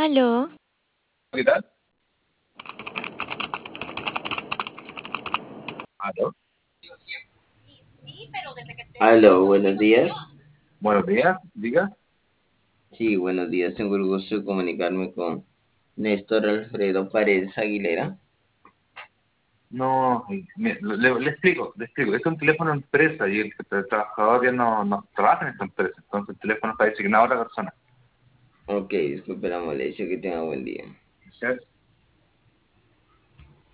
Aló, ¿Qué tal? ¿Aló? Aló, buenos días. Buenos días, diga. Sí, buenos días. Tengo el gusto de comunicarme con Néstor Alfredo Paredes Aguilera. No, le explico. Es un teléfono empresa y el trabajador ya no trabaja en esta empresa. Entonces el teléfono está designado a otra persona. Ok, disculpe la molestia, que tenga buen día. ¿Sí?